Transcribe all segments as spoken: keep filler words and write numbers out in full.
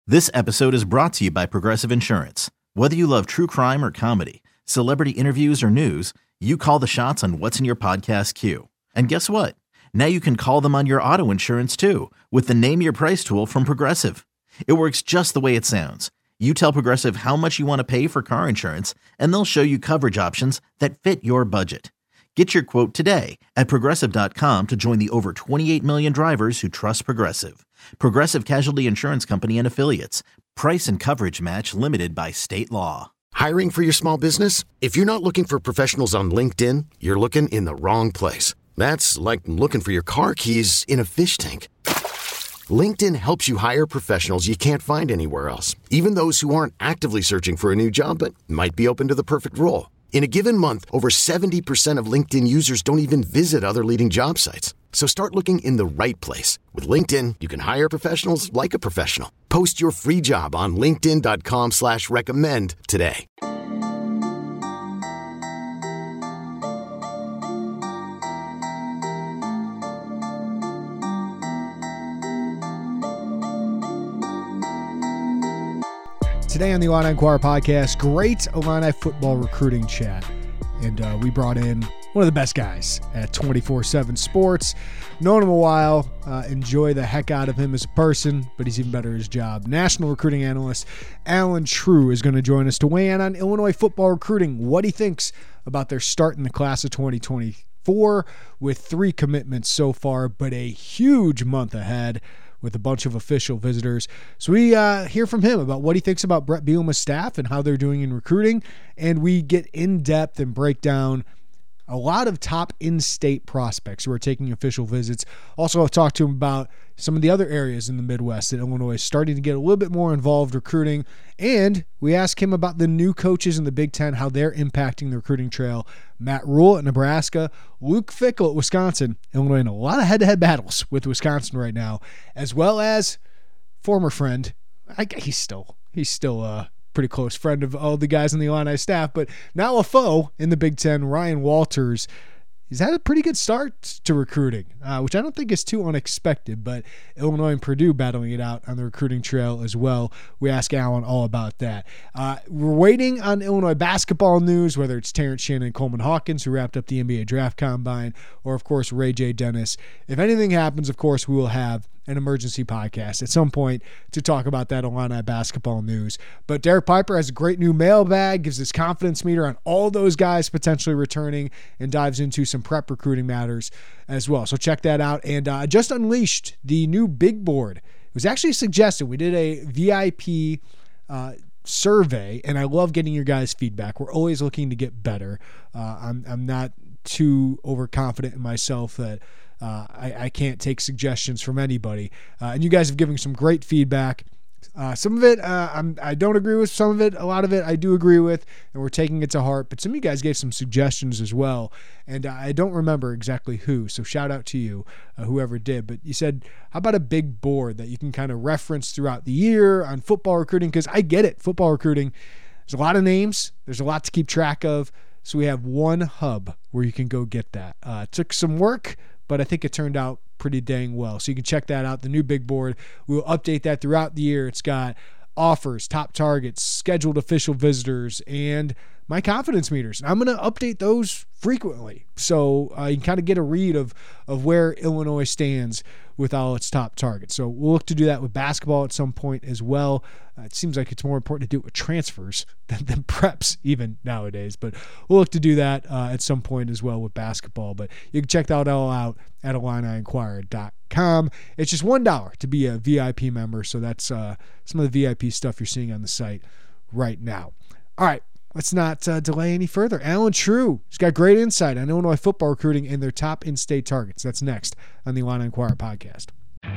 This episode is brought to you by Progressive Insurance. Whether you love true crime or comedy, celebrity interviews or news, you call the shots on what's in your podcast queue. And guess what? Now you can call them on your auto insurance too with the Name Your Price tool from Progressive. It works just the way it sounds. You tell Progressive how much you want to pay for car insurance, and they'll show you coverage options that fit your budget. Get your quote today at Progressive dot com to join the over twenty-eight million drivers who trust Progressive. Progressive Casualty Insurance Company and Affiliates. Price and coverage match limited by state law. Hiring for your small business? If you're not looking for professionals on LinkedIn, you're looking in the wrong place. That's like looking for your car keys in a fish tank. LinkedIn helps you hire professionals you can't find anywhere else, even those who aren't actively searching for a new job but might be open to the perfect role. In a given month, over seventy percent of LinkedIn users don't even visit other leading job sites. So start looking in the right place. With LinkedIn, you can hire professionals like a professional. Post your free job on linkedin dot com slash recommend today. Today on the Illini Inquirer podcast, great Illini football recruiting chat. And uh, we brought in one of the best guys at twenty-four seven Sports. Known him a while, uh, enjoy the heck out of him as a person, but he's even better at his job. National recruiting analyst Allen Trieu is going to join us to weigh in on Illinois football recruiting, what he thinks about their start in the class of twenty twenty-four with three commitments so far, but a huge month ahead with a bunch of official visitors. So we uh, hear from him about what he thinks about Brett Bielema's staff and how they're doing in recruiting, and we get in depth and break down a lot of top in-state prospects who are taking official visits. Also, I'll talk to him about some of the other areas in the Midwest that Illinois is starting to get a little bit more involved recruiting. And we ask him about the new coaches in the Big Ten, how they're impacting the recruiting trail. Matt Rhule at Nebraska, Luke Fickell at Wisconsin. Illinois in a lot of head-to-head battles with Wisconsin right now, as well as former friend. I, he's still, he's still uh pretty close friend of all the guys on the Illini staff, but now a foe in the Big Ten, Ryan Walters. He's had a pretty good start to recruiting, uh, which I don't think is too unexpected, but Illinois and Purdue battling it out on the recruiting trail as well. We ask Allen all about that. Uh, we're waiting on Illinois basketball news, whether it's Terrence Shannon and Coleman Hawkins, who wrapped up the N B A Draft Combine, or, of course, Ray J. Dennis. If anything happens, of course, we will have an emergency podcast at some point to talk about that Illini basketball news. But Derek Piper has a great new mailbag, gives his confidence meter on all those guys potentially returning, and dives into some prep recruiting matters as well. So check that out. And I uh, just unleashed the new big board. It was actually suggested. We did a V I P uh, survey, and I love getting your guys' feedback. We're always looking to get better. Uh, I'm, I'm not too overconfident in myself that Uh, I, I can't take suggestions from anybody. Uh, and you guys have given some great feedback. Uh, some of it uh, I'm, I don't agree with. Some of it, a lot of it, I do agree with, and we're taking it to heart. But some of you guys gave some suggestions as well, and uh, I don't remember exactly who. So shout out to you, uh, whoever did. But you said, how about a big board that you can kind of reference throughout the year on football recruiting? Because I get it. Football recruiting, there's a lot of names. There's a lot to keep track of. So we have one hub where you can go get that. Uh, it took some work, but I think it turned out pretty dang well. So you can check that out, the new big board. We'll update that throughout the year. It's got offers, top targets, scheduled official visitors, and my confidence meters. And I'm going to update those frequently. So uh, you can kind of get a read of, of where Illinois stands with all its top targets. So we'll look to do that with basketball at some point as well. Uh, it seems like it's more important to do it with transfers than, than preps even nowadays. But we'll look to do that uh, at some point as well with basketball. But you can check that all out at Illini Inquirer dot com. It's just one dollar to be a V I P member. So that's uh, some of the V I P stuff you're seeing on the site right now. All right. Let's not uh, delay any further. Allen Trieu, he's got great insight on Illinois football recruiting and their top in-state targets. That's next on the Illini Inquirer podcast.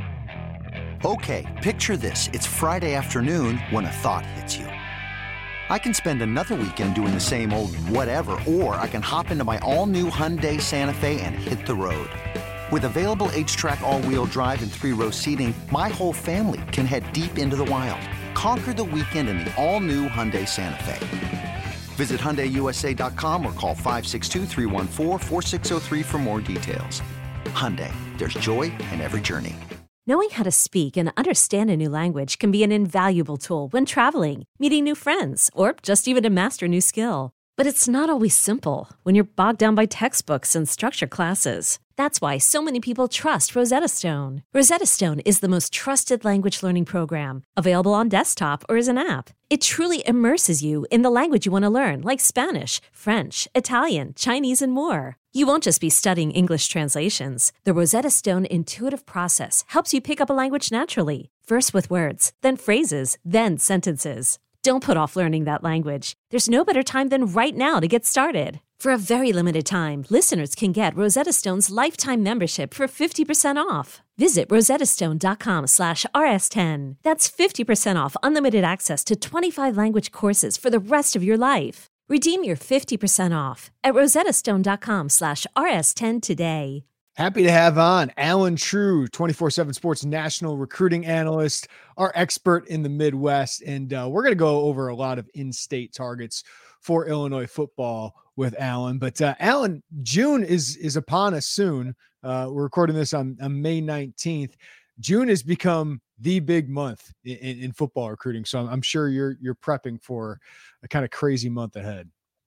Okay, picture this. It's Friday afternoon when a thought hits you. I can spend another weekend doing the same old whatever, or I can hop into my all-new Hyundai Santa Fe and hit the road. With available H-Track all-wheel drive and three-row seating, my whole family can head deep into the wild. Conquer the weekend in the all-new Hyundai Santa Fe. Visit Hyundai U S A dot com or call five six two, three one four, four six zero three for more details. Hyundai, there's joy in every journey. Knowing how to speak and understand a new language can be an invaluable tool when traveling, meeting new friends, or just even to master a new skill. But it's not always simple when you're bogged down by textbooks and structured classes. That's why so many people trust Rosetta Stone. Rosetta Stone is the most trusted language learning program, available on desktop or as an app. It truly immerses you in the language you want to learn, like Spanish, French, Italian, Chinese, and more. You won't just be studying English translations. The Rosetta Stone intuitive process helps you pick up a language naturally, first with words, then phrases, then sentences. Don't put off learning that language. There's no better time than right now to get started. For a very limited time, listeners can get Rosetta Stone's lifetime membership for fifty percent off. Visit rosettastone.com slash rs10. That's fifty percent off unlimited access to twenty-five language courses for the rest of your life. Redeem your fifty percent off at rosettastone.com slash rs10 today. Happy to have on Alan True, twenty-four seven Sports national recruiting analyst, our expert in the Midwest. And uh, we're going to go over a lot of in-state targets for Illinois football with Alan. But uh, Alan, June is is upon us soon. Uh, we're recording this on, on May nineteenth. June has become the big month in, in, in football recruiting. So I'm, I'm sure you're you're prepping for a kind of crazy month ahead.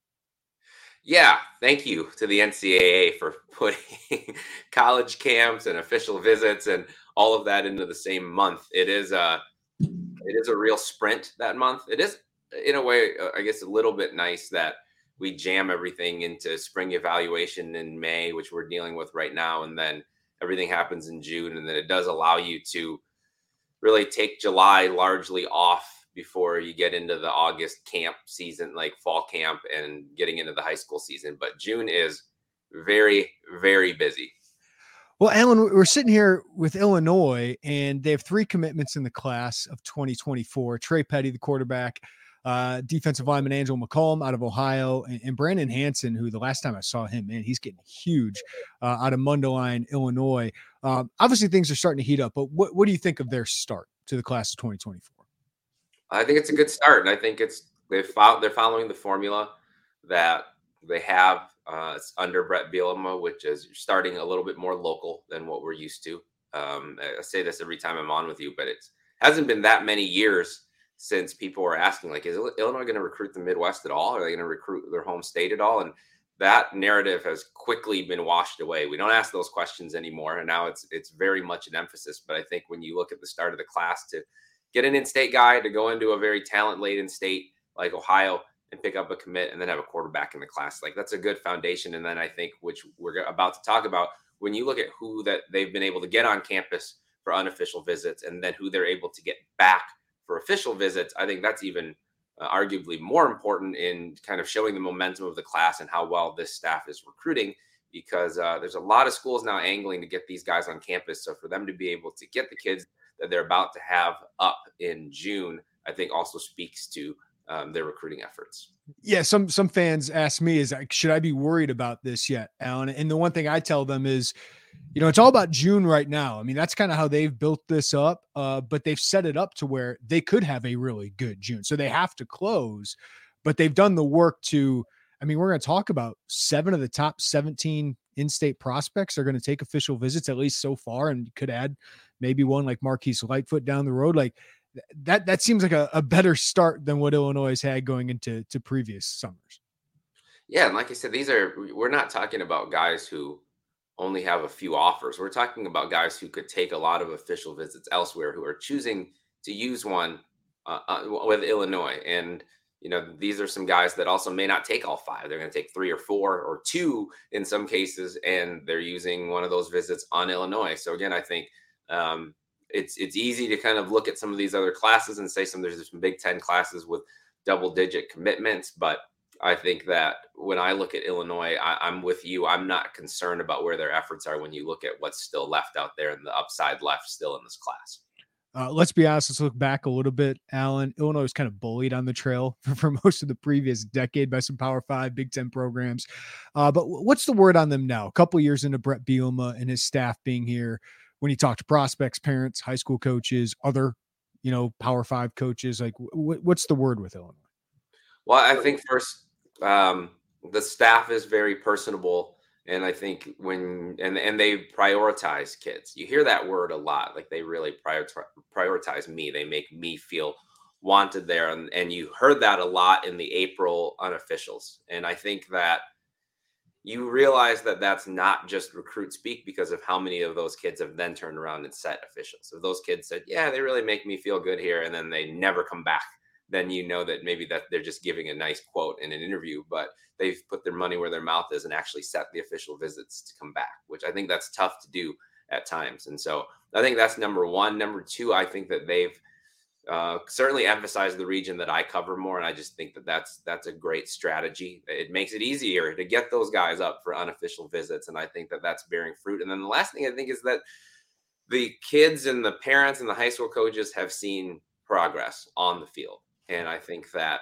Yeah, thank you to the N C double A for putting college camps and official visits and all of that into the same month. It is a, it is a real sprint that month. It is, in a way, I guess, a little bit nice that we jam everything into spring evaluation in May, which we're dealing with right now, and then everything happens in June, and then it does allow you to really take July largely off before you get into the August camp season, like fall camp and getting into the high school season. But June is very, very busy. Well, Alan, we're sitting here with Illinois, and they have three commitments in the class of twenty twenty-four. Trey Petty, the quarterback, uh, defensive lineman Angel McCollum out of Ohio, and, and Brandon Hansen, who the last time I saw him, man, he's getting huge uh, out of Mundelein, Illinois. Um, obviously, things are starting to heat up, but what, what do you think of their start to the class of twenty twenty-four? I think it's a good start, and I think it's they've followed, they're following the formula that they have uh, it's under Brett Bielema, which is starting a little bit more local than what we're used to. Um, I say this every time I'm on with you, but it hasn't been that many years since people were asking, like, is Illinois going to recruit the Midwest at all? Are they going to recruit their home state at all? And that narrative has quickly been washed away. We don't ask those questions anymore, and now it's it's very much an emphasis. But I think when you look at the start of the class, to get an in-state guy, to go into a very talent-laden state like Ohio and pick up a commit and then have a quarterback in the class, like, that's a good foundation. And then I think, which we're about to talk about, when you look at who that they've been able to get on campus for unofficial visits and then who they're able to get back for official visits, I think that's even uh, arguably more important in kind of showing the momentum of the class and how well this staff is recruiting, because uh, there's a lot of schools now angling to get these guys on campus. So for them to be able to get the kids that they're about to have up in June, I think also speaks to um, their recruiting efforts. Yeah, some some fans ask me, is like, should I be worried about this yet, Alan? And the one thing I tell them is, you know, it's all about June right now. I mean, that's kind of how they've built this up, uh, but they've set it up to where they could have a really good June. So they have to close, but they've done the work to, I mean, we're going to talk about seven of the top seventeen in-state prospects are going to take official visits, at least so far, and could add maybe one like Marquise Lightfoot down the road. Like that, that seems like a, a better start than what Illinois has had going into to previous summers. Yeah. And like I said, these are, we're not talking about guys who only have a few offers. We're talking about guys who could take a lot of official visits elsewhere, who are choosing to use one uh, uh, with Illinois. And, you know, these are some guys that also may not take all five. They're going to take three or four or two in some cases, and they're using one of those visits on Illinois. So again, I think um, it's it's easy to kind of look at some of these other classes and say some there's some Big Ten classes with double digit commitments, but I think that when I look at Illinois, I, I'm with you. I'm not concerned about where their efforts are when you look at what's still left out there and the upside left still in this class. Uh, let's be honest. Let's look back a little bit, Alan. Illinois was kind of bullied on the trail for, for most of the previous decade by some Power Five, Big Ten programs. Uh, but what's the word on them now? A couple years into Brett Bielema and his staff being here, when you talk to prospects, parents, high school coaches, other, you know, Power Five coaches, like w- what's the word with Illinois? Well, I think first, um, the staff is very personable. And I think when and and they prioritize kids. You hear that word a lot. Like they really prioritize prioritize me. They make me feel wanted there. And and you heard that a lot in the April unofficials. And I think that you realize that that's not just recruit speak because of how many of those kids have then turned around and set officials. So those kids said, yeah, they really make me feel good here. And then they never come back. Then you know that maybe that they're just giving a nice quote in an interview, but they've put their money where their mouth is and actually set the official visits to come back, which I think that's tough to do at times. And so I think that's number one. Number two, I think that they've uh, certainly emphasized the region that I cover more. And I just think that that's, that's a great strategy. It makes it easier to get those guys up for unofficial visits. And I think that that's bearing fruit. And then the last thing I think is that the kids and the parents and the high school coaches have seen progress on the field. And I think that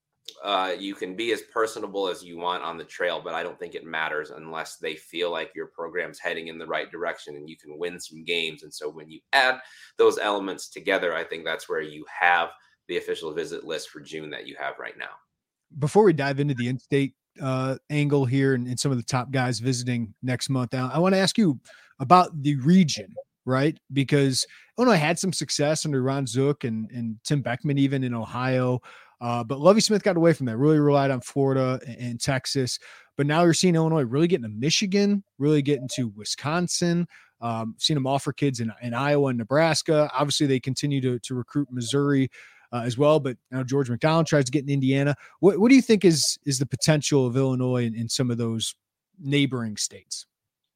uh, you can be as personable as you want on the trail, but I don't think it matters unless they feel like your program's heading in the right direction and you can win some games. And so when you add those elements together, I think that's where you have the official visit list for June that you have right now. Before we dive into the in-state uh, angle here and, and some of the top guys visiting next month, I, I want to ask you about the region, right? Because Illinois had some success under Ron Zook and, and Tim Beckman, even in Ohio. Uh, but Lovie Smith got away from that, really relied on Florida and, and Texas. But now you're seeing Illinois really getting to Michigan, really getting to Wisconsin, um, seeing them offer kids in, in Iowa and Nebraska. Obviously, they continue to, to recruit Missouri uh, as well. But now George McDonald tries to get in Indiana. What, what do you think is, is the potential of Illinois in, in some of those neighboring states?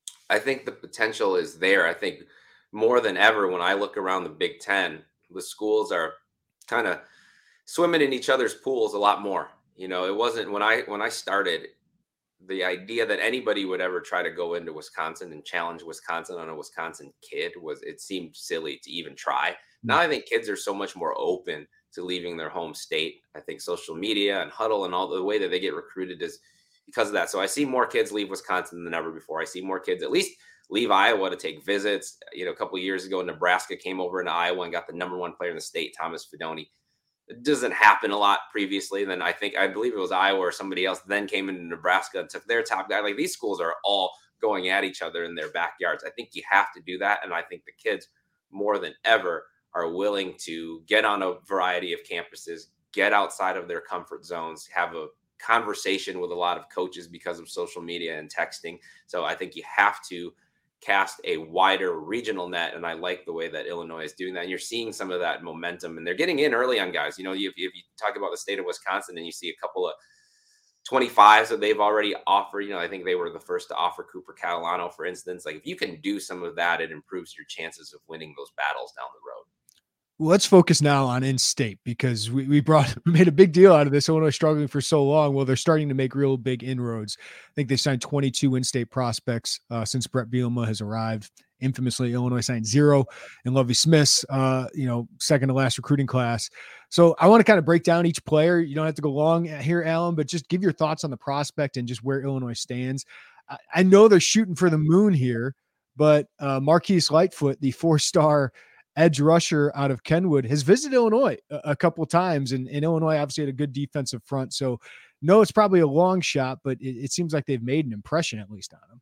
I think the potential is there. I think more than ever, when I look around the Big Ten, the schools are kind of swimming in each other's pools a lot more. You know, it wasn't when I when I started, the idea that anybody would ever try to go into Wisconsin and challenge Wisconsin on a Wisconsin kid was, it seemed silly to even try. Now I think kids are so much more open to leaving their home state. I think social media and huddle and all the way that they get recruited is because of that. So I see more kids leave Wisconsin than ever before. I see more kids at least leave Iowa to take visits. You know, a couple of years ago, Nebraska came over into Iowa and got the number one player in the state, Thomas Fidone. It doesn't happen a lot previously. Then I think, I believe it was Iowa or somebody else then came into Nebraska and took their top guy. Like, these schools are all going at each other in their backyards. I think you have to do that. And I think the kids more than ever are willing to get on a variety of campuses, get outside of their comfort zones, have a conversation with a lot of coaches because of social media and texting. So I think you have to cast a wider regional net. And I like the way that Illinois is doing that. And you're seeing some of that momentum, and they're getting in early on guys. You know, if you, if you talk about the state of Wisconsin and you see a couple of twenty-fives that they've already offered, you know, I think they were the first to offer Cooper Catalano, for instance. Like, if you can do some of that, it improves your chances of winning those battles down the road. Well, let's focus now on in-state, because we, we brought we made a big deal out of this. Illinois struggling for so long. Well, they're starting to make real big inroads. I think they signed twenty-two in-state prospects uh, since Brett Bielema has arrived. Infamously, Illinois signed zero, and Lovie Smith's, uh, you know, second to last recruiting class. So I want to kind of break down each player. You don't have to go long here, Alan, but just give your thoughts on the prospect and just where Illinois stands. I, I know they're shooting for the moon here, but uh, Marquise Lightfoot, the four-star edge rusher out of Kenwood, has visited Illinois a, a couple of times, and, and Illinois obviously had a good defensive front. So no, it's probably a long shot, but it, it seems like they've made an impression at least on him.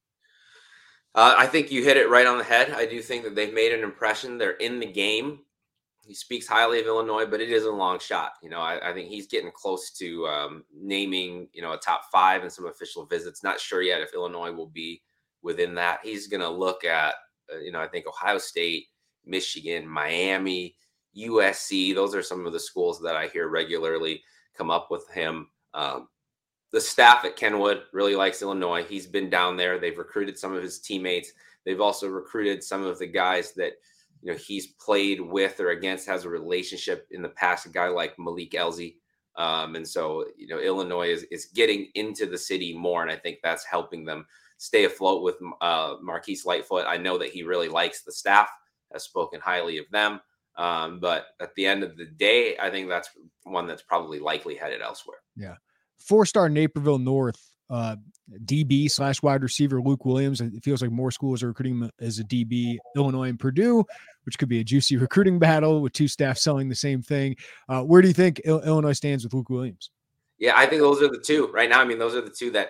Uh, I think you hit it right on the head. I do think that they've made an impression. They're in the game. He speaks highly of Illinois, but it is a long shot. You know, I, I think he's getting close to um, naming, you know, a top five in some official visits. Not sure yet if Illinois will be within that. He's going to look at, uh, you know, I think Ohio State, Michigan, Miami, U S C. Those are some of the schools that I hear regularly come up with him. Um, the staff at Kenwood really likes Illinois. He's been down there. They've recruited some of his teammates. They've also recruited some of the guys that, you know, he's played with or against, has a relationship in the past, a guy like Malik Elzy. Um, and so, you know, Illinois is, is getting into the city more. And I think that's helping them stay afloat with uh, Marquise Lightfoot. I know that he really likes the staff, has spoken highly of them. Um, but at the end of the day, I think that's one that's probably likely headed elsewhere. Yeah. Four-star Naperville North uh, D B slash wide receiver Luke Williams. It feels like more schools are recruiting him as a D B, Illinois and Purdue, which could be a juicy recruiting battle with two staffs selling the same thing. Uh, where do you think Il- Illinois stands with Luke Williams? Yeah, I think those are the two right now. I mean, those are the two that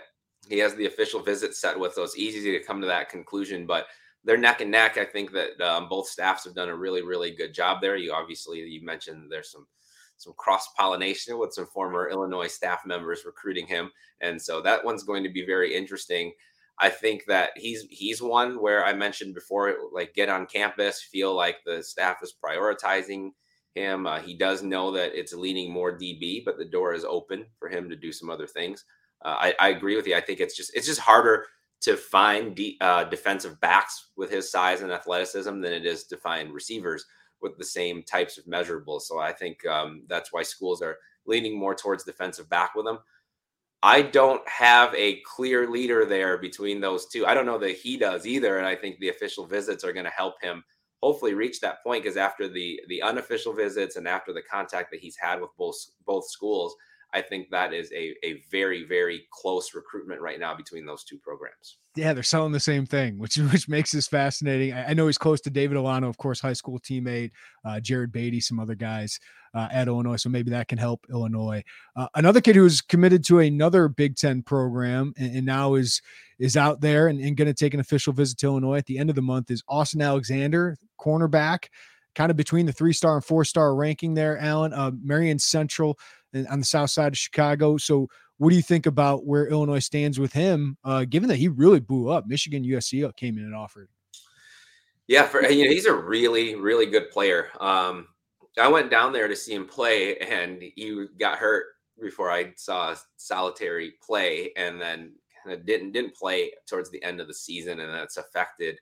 he has the official visit set with, so it's easy to come to that conclusion. But they're neck and neck. I think that um, both staffs have done a really, really good job there. You obviously, you mentioned there's some some cross-pollination with some former Illinois staff members recruiting him. And so that one's going to be very interesting. I think that he's he's one where I mentioned before, like get on campus, feel like the staff is prioritizing him. Uh, he does know that it's leaning more D B, but the door is open for him to do some other things. Uh, I, I agree with you. I think it's just it's just harder to find de- uh, defensive backs with his size and athleticism than it is to find receivers with the same types of measurables. So I think um, that's why schools are leaning more towards defensive back with him. I don't have a clear leader there between those two. I don't know that he does either. And I think the official visits are going to help him hopefully reach that point, because after the the unofficial visits and after the contact that he's had with both both schools, I think that is a, a very, very close recruitment right now between those two programs. Yeah, they're selling the same thing, which which makes this fascinating. I, I know he's close to David Alano, of course, high school teammate, uh, Jared Beatty, some other guys uh, at Illinois, so maybe that can help Illinois. Uh, another kid who's committed to another Big Ten program and, and now is is out there and, and going to take an official visit to Illinois at the end of the month is Austin Alexander, cornerback, kind of between the three-star and four-star ranking there, Alan. Uh, Marion Central on the south side of Chicago. So what do you think about where Illinois stands with him, uh, given that he really blew up? Michigan, U S C came in and offered. Yeah, for you know, he's a really, really good player. Um, I went down there to see him play, and he got hurt before I saw a solitary play, and then kind of didn't didn't play towards the end of the season, and that's affected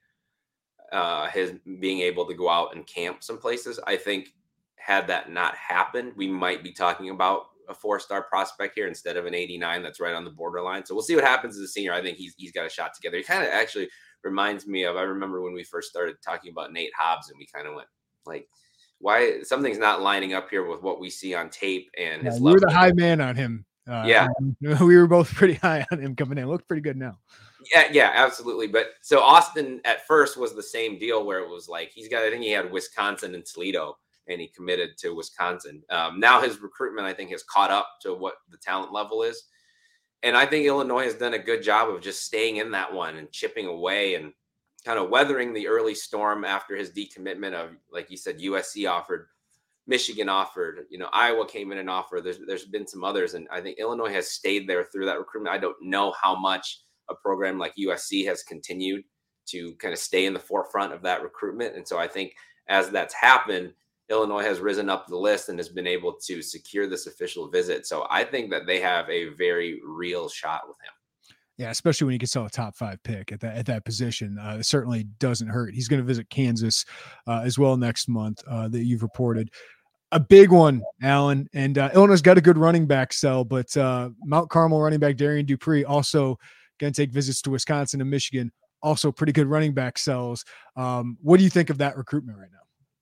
uh, his being able to go out and camp some places. I think had that not happened, we might be talking about a four-star prospect here instead of an eighty-nine that's right on the borderline. So we'll see what happens as a senior. I think he's he's got a shot together. He kind of actually reminds me of, I remember when we first started talking about Nate Hobbs, and we kind of went like, why something's not lining up here with what we see on tape and his yeah, we were the high man on him. Uh, yeah. We were both pretty high on him coming in. Looked pretty good now. Yeah, yeah, absolutely. But so Austin at first was the same deal where it was like, he's got, I think he had Wisconsin and Toledo, and he committed to Wisconsin. Um, now his recruitment, I think, has caught up to what the talent level is. And I think Illinois has done a good job of just staying in that one and chipping away and kind of weathering the early storm after his decommitment of, like you said, U S C offered, Michigan offered, you know, Iowa came in and offered. There's, there's been some others. And I think Illinois has stayed there through that recruitment. I don't know how much a program like U S C has continued to kind of stay in the forefront of that recruitment. And so I think as that's happened, Illinois has risen up the list and has been able to secure this official visit. So I think that they have a very real shot with him. Yeah, especially when you can sell a top five pick at that at that position. Uh, it certainly doesn't hurt. He's going to visit Kansas uh, as well next month uh, that you've reported. A big one, Alan. And uh, Illinois got a good running back sell, but uh, Mount Carmel running back Darian Dupree also going to take visits to Wisconsin and Michigan. Also pretty good running back sells. Um, what do you think of that recruitment right now?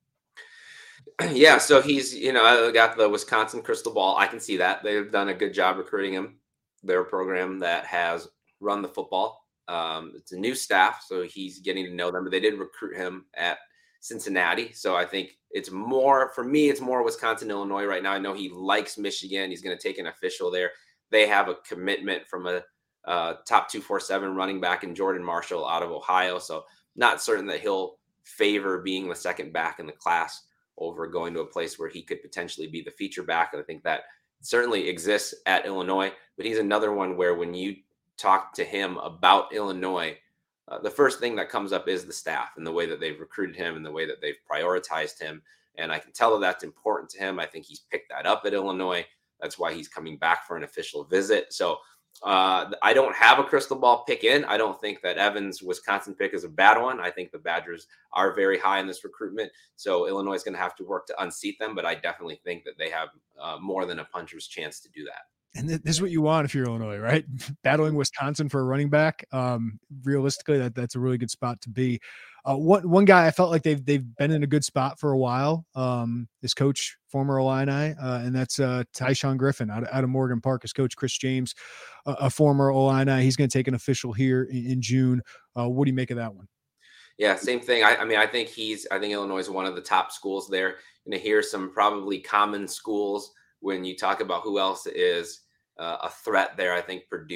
Yeah, so he's, you know, got the Wisconsin crystal ball. I can see that. They've done a good job recruiting him. They're a program that has run the football. Um, it's a new staff, so he's getting to know them. But they did recruit him at Cincinnati. So I think it's more, for me, it's more Wisconsin, Illinois right now. I know he likes Michigan. He's going to take an official there. They have a commitment from a uh, top two forty-seven running back in Jordan Marshall out of Ohio. So not certain that he'll favor being the second back in the class over going to a place where he could potentially be the feature back. And I think that certainly exists at Illinois, but he's another one where when you talk to him about Illinois, uh, the first thing that comes up is the staff and the way that they've recruited him and the way that they've prioritized him. And I can tell that that's important to him. I think he's picked that up at Illinois. That's why he's coming back for an official visit. So Uh, I don't have a crystal ball pick in. I don't think that Evans' Wisconsin pick is a bad one. I think the Badgers are very high in this recruitment. So Illinois is going to have to work to unseat them, but I definitely think that they have uh, more than a puncher's chance to do that. And this is what you want if you're Illinois, right? Battling Wisconsin for a running back. Um, realistically, that, that's a really good spot to be. Uh, one one guy I felt like they've they've been in a good spot for a while. Um, is coach, former Illini, uh, and that's uh, Tyshawn Griffin out of, out of Morgan Park. His coach Chris James, uh, a former Illini. He's going to take an official here in, in June. Uh, what do you make of that one? Yeah, same thing. I, I mean, I think he's. I think Illinois is one of the top schools there. You're going to hear some probably common schools when you talk about who else is uh, a threat there. I think Purdue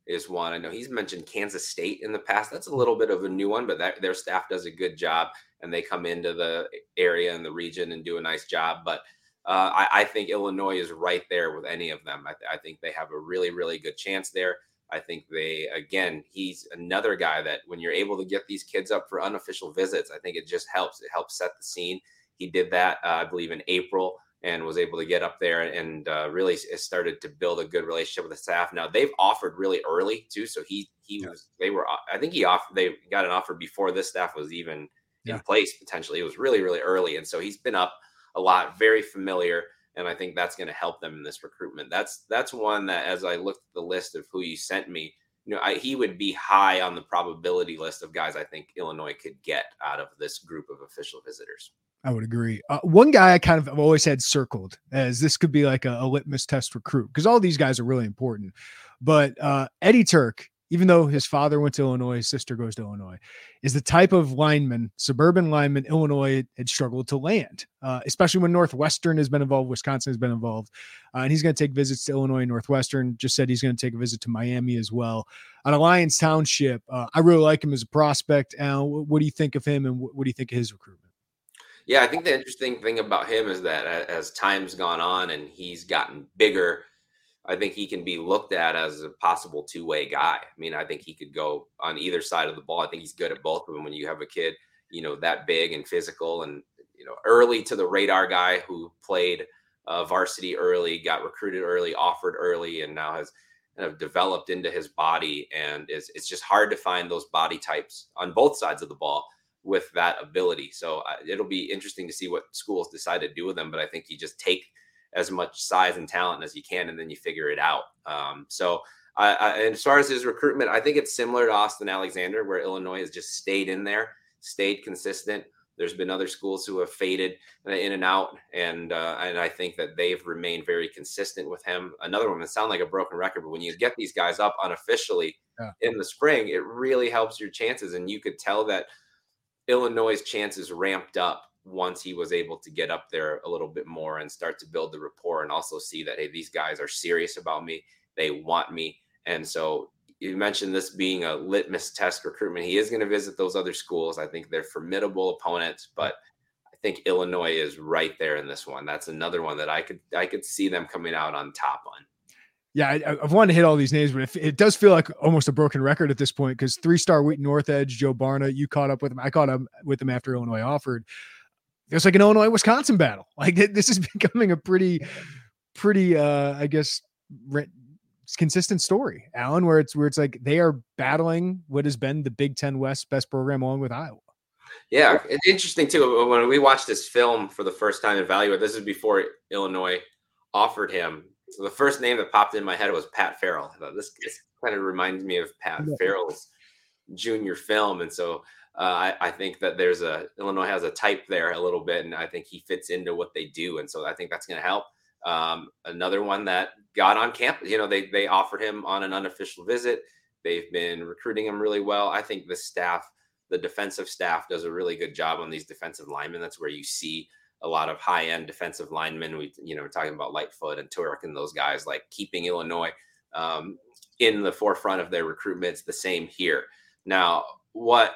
is one. I know he's mentioned Kansas State in the past. That's a little bit of a new one, but that, their staff does a good job, and they come into the area and the region and do a nice job. But uh, I, I think Illinois is right there with any of them. I, th- I think they have a really, really good chance there. I think they, again, he's another guy that when you're able to get these kids up for unofficial visits, I think it just helps. It helps set the scene. He did that, uh, I believe, in April, and was able to get up there and uh, really started to build a good relationship with the staff. Now they've offered really early too. So he, he yeah. was, they were, I think he offered, they got an offer before this staff was even yeah. in place potentially. It was really, really early. And so he's been up a lot, very familiar. And I think that's going to help them in this recruitment. That's, that's one that, as I looked at the list of who you sent me, you know, I, he would be high on the probability list of guys I think Illinois could get out of this group of official visitors. I would agree. Uh, one guy I kind of have always had circled as this could be like a, a litmus test recruit, because all these guys are really important. But uh, Eddie Turk, even though his father went to Illinois, his sister goes to Illinois, is the type of lineman, suburban lineman, Illinois had struggled to land, uh, especially when Northwestern has been involved, Wisconsin has been involved. Uh, and he's going to take visits to Illinois and Northwestern. Just said he's going to take a visit to Miami as well. On Alliance Township, uh, I really like him as a prospect. Al, what do you think of him, and what, what do you think of his recruitment? Yeah, I think the interesting thing about him is that as time's gone on and he's gotten bigger, I think he can be looked at as a possible two-way guy. I mean, I think he could go on either side of the ball. I think he's good at both of them. When you have a kid, you know, that big and physical and, you know, early to the radar guy who played uh, varsity early, got recruited early, offered early, and now has kind of developed into his body. And is, it's just hard to find those body types on both sides of the ball with that ability. So uh, it'll be interesting to see what schools decide to do with them. But I think you just take as much size and talent as you can, and then you figure it out. Um, so uh, and as far as his recruitment, I think it's similar to Austin Alexander, where Illinois has just stayed in there, stayed consistent. There's been other schools who have faded in and out. And, uh, and I think that they've remained very consistent with him. Another one that sounds like a broken record, but when you get these guys up unofficially yeah. in the spring, it really helps your chances. And you could tell that Illinois' chances ramped up once he was able to get up there a little bit more and start to build the rapport, and also see that, hey, these guys are serious about me. They want me. And so you mentioned this being a litmus test recruitment. He is going to visit those other schools. I think they're formidable opponents, but I think Illinois is right there in this one. That's another one that I could, I could see them coming out on top on. Yeah, I, I've wanted to hit all these names, but it, it does feel like almost a broken record at this point, because three-star Wheaton North Edge, Joe Barna, you caught up with him. I caught up with him after Illinois offered. It's like an Illinois-Wisconsin battle. Like this is becoming a pretty, pretty, uh, I guess, re- consistent story, Alan, where it's where it's like they are battling what has been the Big Ten West best program along with Iowa. Yeah, it's interesting too. When we watched this film for the first time in Evaluate, this is before Illinois offered him. The first name that popped in my head was Pat Farrell. I thought this, this kind of reminds me of Pat yeah. Farrell's junior film. And so uh, I, I think that there's a, Illinois has a type there a little bit, and I think he fits into what they do. And so I think that's going to help. Um, another one that got on campus, you know, they, they offered him on an unofficial visit. They've been recruiting him really well. I think the staff, the defensive staff does a really good job on these defensive linemen. That's where you see a lot of high-end defensive linemen. We, you know, we're talking about Lightfoot and Turek and those guys, like keeping Illinois um, in the forefront of their recruitment. It's the same here. Now, what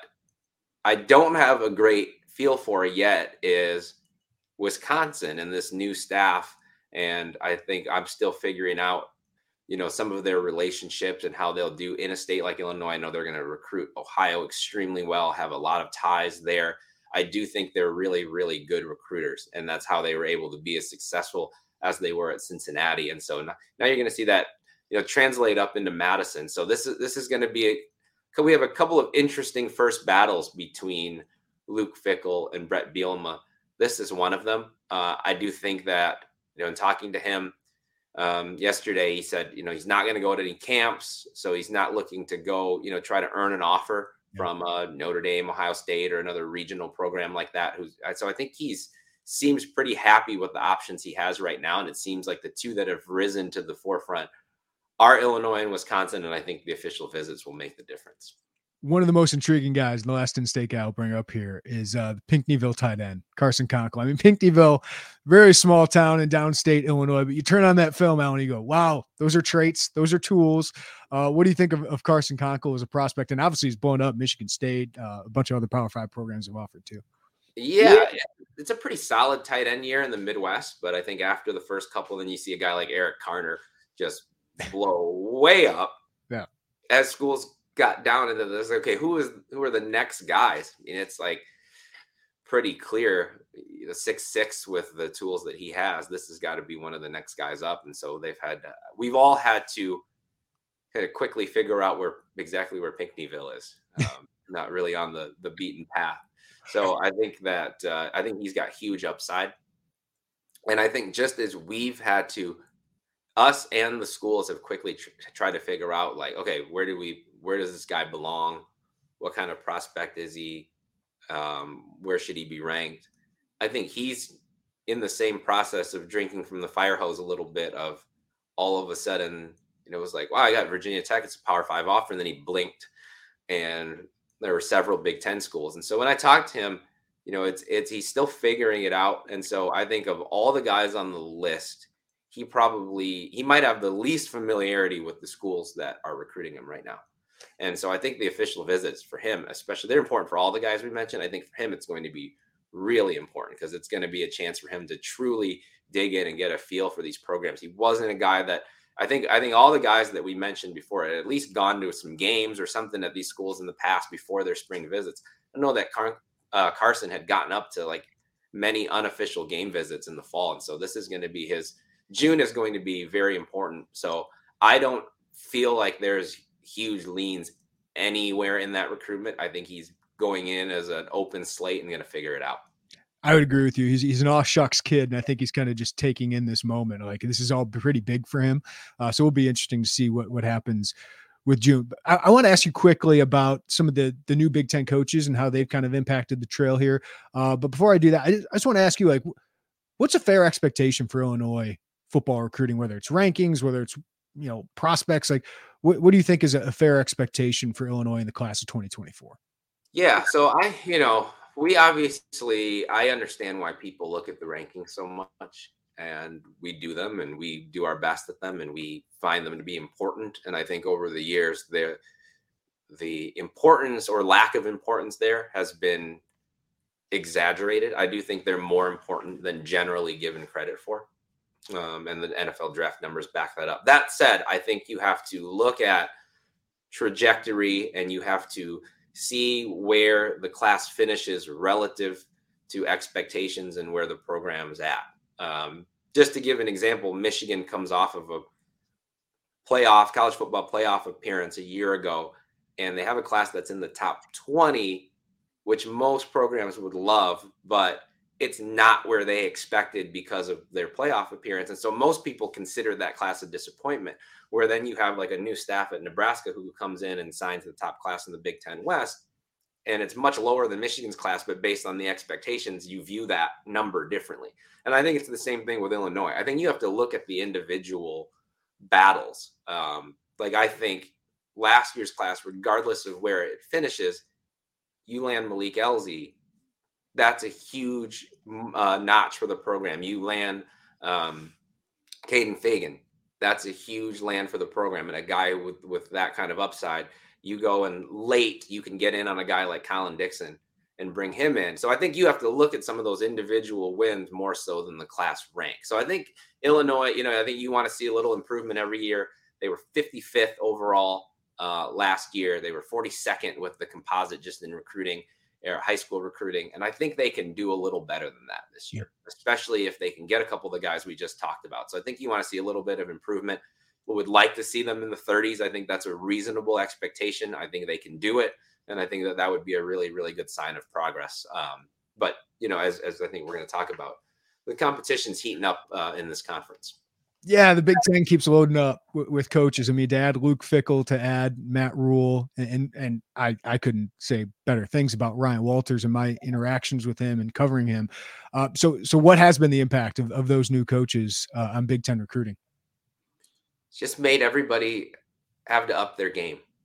I don't have a great feel for yet is Wisconsin and this new staff. And I think I'm still figuring out, you know, some of their relationships and how they'll do in a state like Illinois. I know they're going to recruit Ohio extremely well, have a lot of ties there. I do think they're really, really good recruiters, and that's how they were able to be as successful as they were at Cincinnati. And so now, now you're going to see that, you know, translate up into Madison. So this is, this is going to be, a, we have a couple of interesting first battles between Luke Fickell and Brett Bielema. This is one of them. Uh, I do think that, you know, in talking to him um, yesterday, he said, you know, he's not going to go to any camps. So he's not looking to go, you know, try to earn an offer from uh, Notre Dame, Ohio State, or another regional program like that. Who's so I think he's seems pretty happy with the options he has right now. And it seems like the two that have risen to the forefront are Illinois and Wisconsin. And I think the official visits will make the difference. one of the most intriguing guys in the last in-state guy I'll bring up here is uh, the Pinckneyville tight end, Carson Conkle. I mean, Pinckneyville, very small town in downstate Illinois, but you turn on that film, Alan, and you go, wow, those are traits. Those are tools. Uh, what do you think of, of Carson Conkle as a prospect? And obviously he's blown up Michigan State. Uh, a bunch of other Power Five programs have offered too. Yeah, it's a pretty solid tight end year in the Midwest, but I think after the first couple, then you see a guy like Eric Carner just blow way up. Yeah. As schools got down into this, okay, who is who are the next guys? I mean, it's like pretty clear, the six six with the tools that he has, this has got to be one of the next guys up. And so they've had, uh, we've all had to kind of quickly figure out where exactly where Pinckneyville is. Um, not really on the the beaten path. So I think that uh, I think he's got huge upside. And I think just as we've had to, us and the schools have quickly tr- tried to figure out, like, okay, where do we, where does this guy belong? What kind of prospect is he? Um, where should he be ranked? I think he's in the same process of drinking from the fire hose a little bit of all of a sudden, you know, it was like, wow, I got Virginia Tech. It's a Power Five offer. And then he blinked and there were several Big Ten schools. And so when I talked to him, you know, it's, it's, he's still figuring it out. And so I think of all the guys on the list, he probably, he might have the least familiarity with the schools that are recruiting him right now. And so I think the official visits for him, especially, they're important for all the guys we mentioned. I think for him, it's going to be really important because it's going to be a chance for him to truly dig in and get a feel for these programs. He wasn't a guy that I think, I think all the guys that we mentioned before had at least gone to some games or something at these schools in the past before their spring visits. I know that Car- uh, Carson had gotten up to like many unofficial game visits in the fall. And so this is going to be his, June is going to be very important. So I don't feel like there's huge leans anywhere in that recruitment. I think he's going in as an open slate and going to figure it out. I would agree with you. He's he's an aw shucks kid, and I think he's kind of just taking in this moment. Like, this is all pretty big for him. Uh, so it'll be interesting to see what, what happens with June. But I, I want to ask you quickly about some of the, the new Big Ten coaches and how they've kind of impacted the trail here. Uh, but before I do that, I just, I just want to ask you, like, what's a fair expectation for Illinois football recruiting, whether it's rankings, whether it's, you know, prospects? Like, what, what do you think is a fair expectation for Illinois in the class of twenty twenty-four? Yeah. So I, you know, we obviously, I understand why people look at the rankings so much, and we do them and we do our best at them and we find them to be important. And I think over the years, the, the importance or lack of importance there has been exaggerated. I do think they're more important than generally given credit for. Um, and the N F L draft numbers back that up. That said, I think you have to look at trajectory and you have to see where the class finishes relative to expectations and where the program's at. Um, just to give an example, Michigan comes off of a playoff, college football playoff appearance a year ago, and they have a class that's in the top twenty, which most programs would love, but it's not where they expected because of their playoff appearance. And so most people consider that class a disappointment, where then you have like a new staff at Nebraska who comes in and signs the top class in the Big Ten West. And it's much lower than Michigan's class, but based on the expectations, you view that number differently. And I think it's the same thing with Illinois. I think you have to look at the individual battles. Um, like I think last year's class, regardless of where it finishes, you land Malik Elzy, that's a huge uh, notch for the program. You land um, Caden Fagan, that's a huge land for the program. And a guy with, with that kind of upside, you go and late, you can get in on a guy like Colin Dixon and bring him in. So I think you have to look at some of those individual wins more so than the class rank. So I think Illinois, you know, I think you want to see a little improvement every year. They were fifty-fifth overall uh, last year. They were forty-second with the composite just in recruiting, or high school recruiting. And I think they can do a little better than that this year, especially if they can get a couple of the guys we just talked about. So I think you want to see a little bit of improvement. We would like to see them in the thirties. I think that's a reasonable expectation. I think they can do it. And I think that that would be a really, really good sign of progress. Um, but, you know, as, as I think we're going to talk about, the competition's heating up uh, in this conference. Yeah, the Big Ten keeps loading up w- with coaches. I mean, to add Luke Fickell, to add Matt Rule, and and, and I, I couldn't say better things about Ryan Walters and my interactions with him and covering him. Uh, so, so what has been the impact of, of those new coaches uh, on Big Ten recruiting? It's just made everybody have to up their game.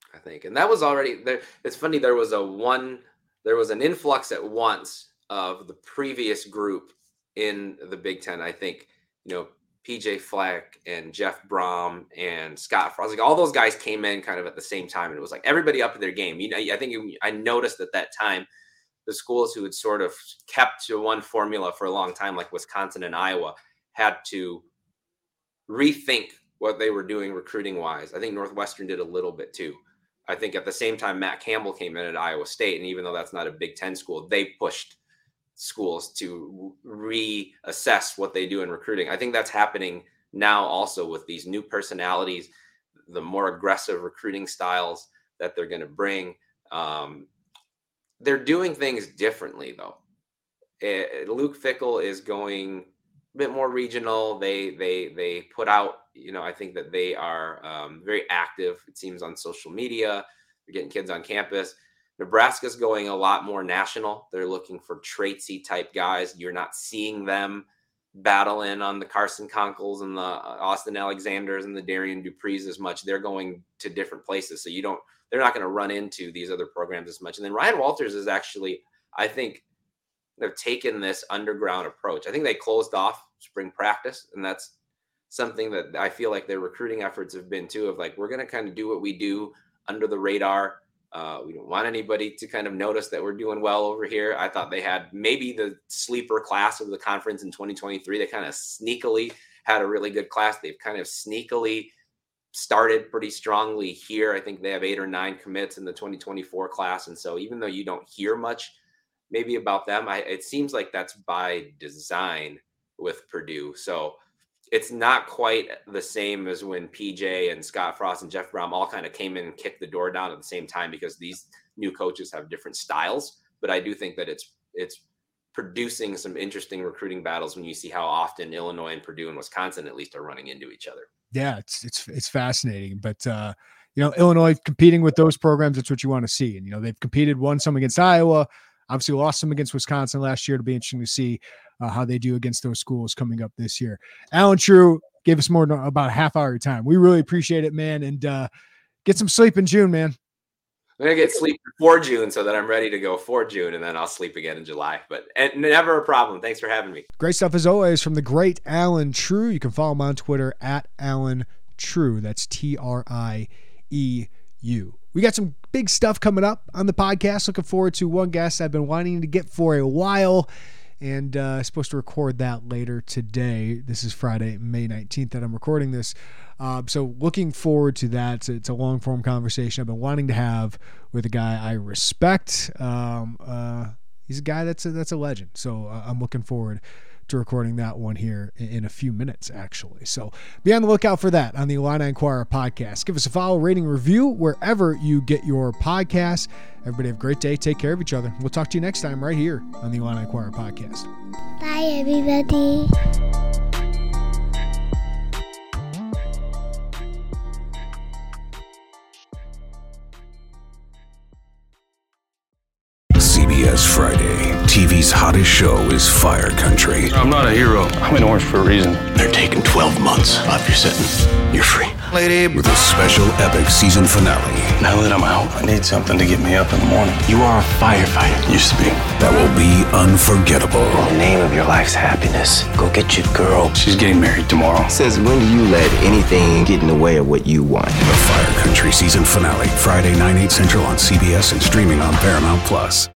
I think. And that was already there. It's funny. There was a one, there was an influx at once of the previous group in the Big Ten. I think, you know, P J Fleck and Jeff Brom and Scott Frost, like all those guys came in kind of at the same time. And it was like everybody up in their game. You know, I think I noticed at that time, the schools who had sort of kept to one formula for a long time, like Wisconsin and Iowa, had to rethink what they were doing recruiting wise. I think Northwestern did a little bit too. I think at the same time, Matt Campbell came in at Iowa State. And even though that's not a Big Ten school, they pushed schools to reassess what they do in recruiting. I think that's happening now also with these new personalities, the more aggressive recruiting styles that they're going to bring. Um, they're doing things differently though. It, Luke Fickell is going a bit more regional. They, they, they put out, you know, I think that they are um, very active. It seems on social media, they're getting kids on campus. Nebraska's going a lot more national. They're looking for traitsy type guys. You're not seeing them battle in on the Carson Conkles and the Austin Alexanders and the Darian Duprees as much. They're going to different places. So you don't, they're not going to run into these other programs as much. And then Ryan Walters is actually, I think they've taken this underground approach. I think they closed off spring practice, and that's something that I feel like their recruiting efforts have been too, of like, we're going to kind of do what we do under the radar. Uh, we don't want anybody to kind of notice that we're doing well over here. I thought they had maybe the sleeper class of the conference in twenty twenty-three. They kind of sneakily had a really good class. They've kind of sneakily started pretty strongly here. I think they have eight or nine commits in the twenty twenty-four class. And so even though you don't hear much maybe about them, I, it seems like that's by design with Purdue. So it's not quite the same as when P J and Scott Frost and Jeff Brom all kind of came in and kicked the door down at the same time, because these new coaches have different styles. But I do think that it's it's producing some interesting recruiting battles when you see how often Illinois and Purdue and Wisconsin at least are running into each other. Yeah, it's it's it's fascinating. But uh, you know, Illinois competing with those programs, it's what you want to see. And you know, they've competed, won some against Iowa, obviously lost some against Wisconsin last year. It'll be interesting to see Uh, how they do against those schools coming up this year. Alan True gave us more than about a half hour of your time. We really appreciate it, man. And uh, get some sleep in June, man. I'm going to get sleep before June so that I'm ready to go for June, and then I'll sleep again in July. But and never a problem. Thanks for having me. Great stuff as always from the great Alan True. You can follow him on Twitter at Alan True. That's T R I E U. We got some big stuff coming up on the podcast. Looking forward to one guest I've been wanting to get for a while. And uh, I'm supposed to record that later today. This is Friday, May nineteenth that I'm recording this. Uh, so looking forward to that. It's, it's a long-form conversation I've been wanting to have with a guy I respect. Um, uh, he's a guy that's a, that's a legend. So uh, I'm looking forward to recording that one here in, in a few minutes, actually. So be on the lookout for that on the Illini Inquirer podcast. Give us a follow, rating, review wherever you get your podcasts. Everybody have a great day. Take care of each other. We'll talk to you next time right here on the Illini Inquirer podcast. Bye, everybody. C B S Friday. T V's hottest show is Fire Country. I'm not a hero. I'm in orange for a reason. They're taking twelve months off your sentence. You're free. Lady. With a special epic season finale. Now that I'm out, I need something to get me up in the morning. You are a firefighter. Used to be. That will be unforgettable. In the name of your life's happiness, go get your girl. She's getting married tomorrow. Says, when do you let anything get in the way of what you want? The Fire Country season finale. Friday, nine, eight central on C B S and streaming on Paramount Plus.